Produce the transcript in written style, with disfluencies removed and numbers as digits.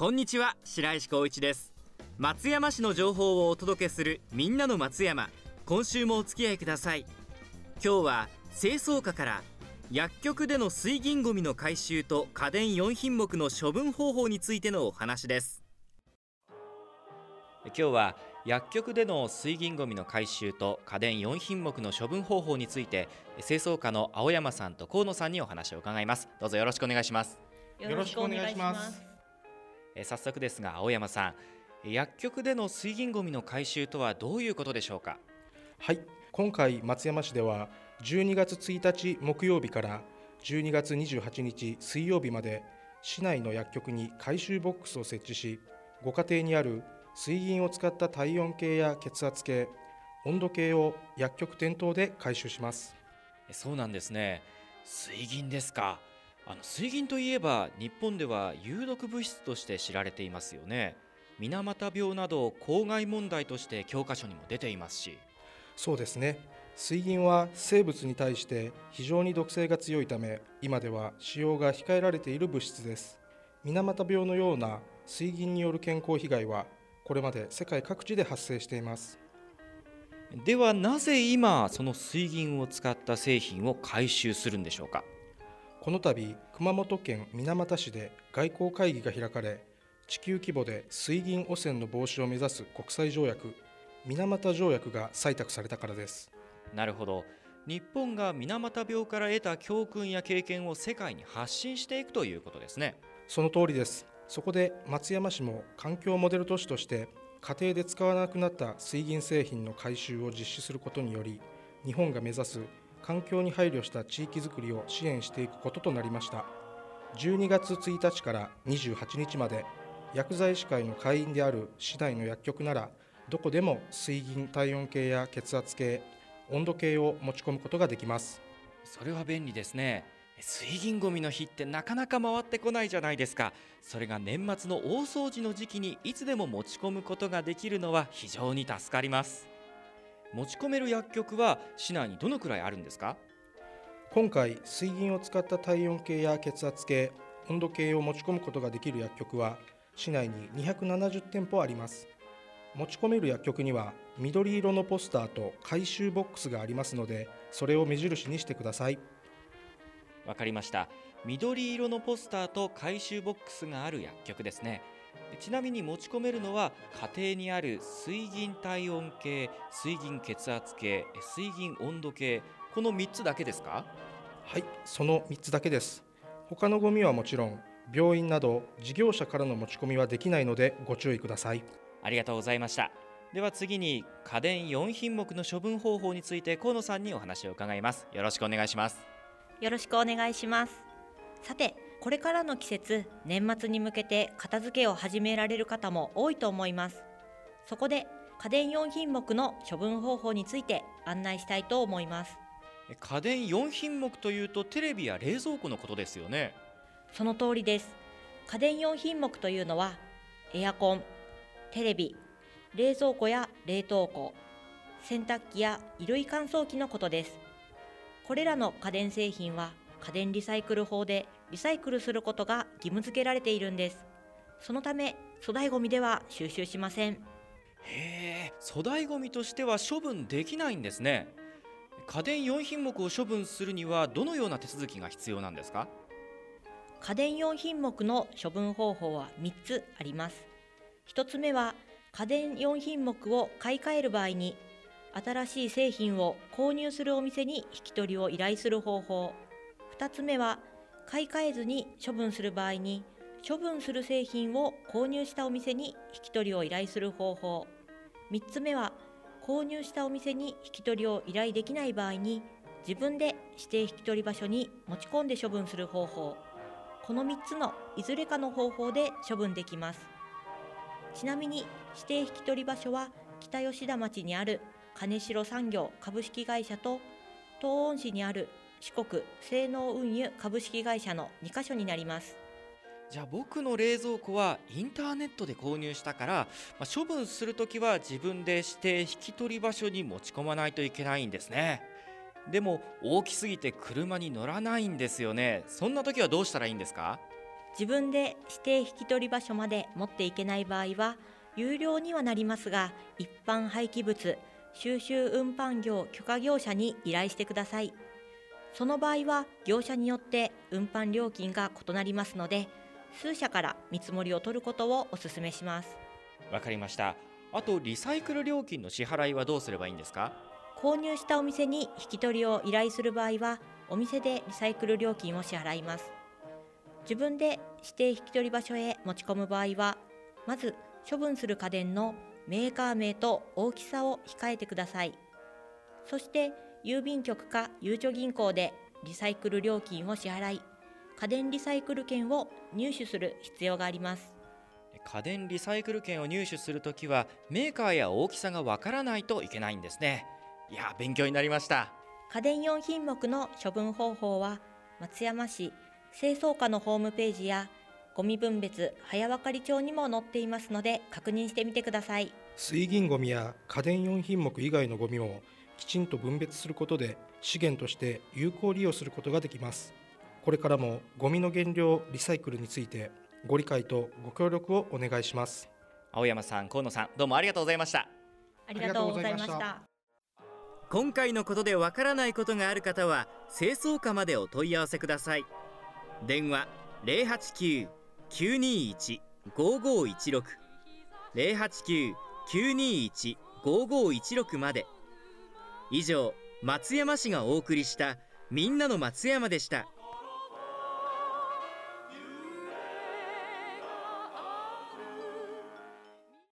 こんにちは、白石光一です。松山市の情報をお届けするみんなの松山。今週もお付き合いください。今日は清掃課から薬局での水銀ゴミの回収と家電4品目の処分方法についてのお話です。今日は薬局での水銀ゴミの回収と家電4品目の処分方法について、清掃課の青山さんと河野さんにお話を伺います。どうぞよろしくお願いします。 よろしくお願いします。 早速ですが青山さん、薬局での水銀ゴミの回収とはどういうことでしょうか？ はい、今回松山市では12月1日木曜日から12月28日水曜日まで市内の薬局に回収ボックスを設置し、ご家庭にある水銀を使った体温計や血圧計、温度計を薬局店頭で回収します。 そうなんですね。水銀ですか。水銀といえば日本では有毒物質として知られていますよね。水俣病など公害問題として教科書にも出ていますし。 そうですね。水銀は生物に対して非常に毒性が強いため、今では使用が控えられている物質です。水俣病のような水銀による健康被害はこれまで世界各地で発生しています。 ではなぜ今その水銀を使った製品を回収するんでしょうか？ この度、熊本県水俣市で外交会議が開かれ、地球規模で水銀汚染の防止を目指す国際条約、水俣条約が採択されたからです。 なるほど。日本が水俣病から得た教訓や経験を世界に発信していくということですね。 その通りです。そこで松山市も環境モデル都市として家庭で使わなくなった水銀製品の回収を実施することにより、日本が目指す環境に配慮した地域づくりを支援していくこととなりました。12月1日から28日まで薬剤師会の会員である市内の薬局ならどこでも水銀体温計や血圧計、温度計を持ち込むことができます。 それは便利ですね。水銀ゴミの日ってなかなか回ってこないじゃないですか。それが年末の大掃除の時期にいつでも持ち込むことができるのは非常に助かります。持ち込める薬局は市内にどのくらいあるんですか？ 今回水銀を使った体温計や血圧計、温度計を持ち込むことができる薬局は市内に270店舗あります。持ち込める薬局には緑色のポスターと回収ボックスがありますので、それを目印にしてください。 わかりました。緑色のポスターと回収ボックスがある薬局ですね。ちなみに持ち込めるのは家庭にある水銀体温計、水銀血圧計、水銀温度計、この3つだけですか？ はい、その3つだけです。他のゴミはもちろん病院など事業者からの持ち込みはできないのでご注意ください。 ありがとうございました。では次に家電4品目の処分方法について河野さんにお話を伺います。よろしくお願いします。 よろしくお願いします。さて、これからの季節、年末に向けて片付けを始められる方も多いと思います。そこで家電4品目の処分方法について案内したいと思います。 家電4品目というとテレビや冷蔵庫のことですよね。 その通りです。家電4品目というのはエアコン、テレビ、冷蔵庫や冷凍庫、洗濯機や衣類乾燥機のことです。これらの家電製品は家電リサイクル法でリサイクルすることが義務付けられているんです。そのため粗大ごみでは収集しません。 へえ、粗大ごみとしては処分できないんですね。家電4品目を処分するにはどのような手続きが必要なんですか？ 家電4品目の処分方法は3つあります。1つ目は家電4品目を買い替える場合に新しい製品を購入するお店に引き取りを依頼する方法。2つ目は買い替えずに処分する場合に処分する製品を購入したお店に引き取りを依頼する方法。3つ目は購入したお店に引き取りを依頼できない場合に自分で指定引き取り場所に持ち込んで処分する方法。この3つのいずれかの方法で処分できます。ちなみに指定引き取り場所は北吉田町にある金城産業株式会社と東温市にある四国西農運輸株式会社の2カ所になります。 じゃあ僕の冷蔵庫はインターネットで購入したから、処分するときは自分で指定引き取り場所に持ち込まないといけないんですね。でも大きすぎて車に乗らないんですよね。そんな時はどうしたらいいんですか？ 自分で指定引き取り場所まで持っていけない場合は有料にはなりますが、一般廃棄物収集運搬業許可業者に依頼してください。その場合は業者によって運搬料金が異なりますので、数社から見積もりを取ることをお勧めします。 わかりました。あとリサイクル料金の支払いはどうすればいいんですか？ 購入したお店に引き取りを依頼する場合は、お店でリサイクル料金を支払います。自分で指定引き取り場所へ持ち込む場合は、まず処分する家電のメーカー名と大きさを控えてください。そして郵便局かゆうちょ銀行でリサイクル料金を支払い、家電リサイクル券を入手する必要があります。 家電リサイクル券を入手するときはメーカーや大きさがわからないといけないんですね。いや、勉強になりました。 家電4品目の処分方法は松山市清掃課のホームページやゴミ分別早分かり帳にも載っていますので、確認してみてください。 水銀ゴミや家電4品目以外のゴミをきちんと分別することで資源として有効利用することができます。これからもゴミの原料リサイクルについてご理解とご協力をお願いします。 青山さん、河野さん、どうもありがとうございました。 ありがとうございました。 今回のことでわからないことがある方は清掃課までお問い合わせください。電話 089-921-5516 089-921-5516 まで。以上、松山市がお送りしたみんなの松山でした。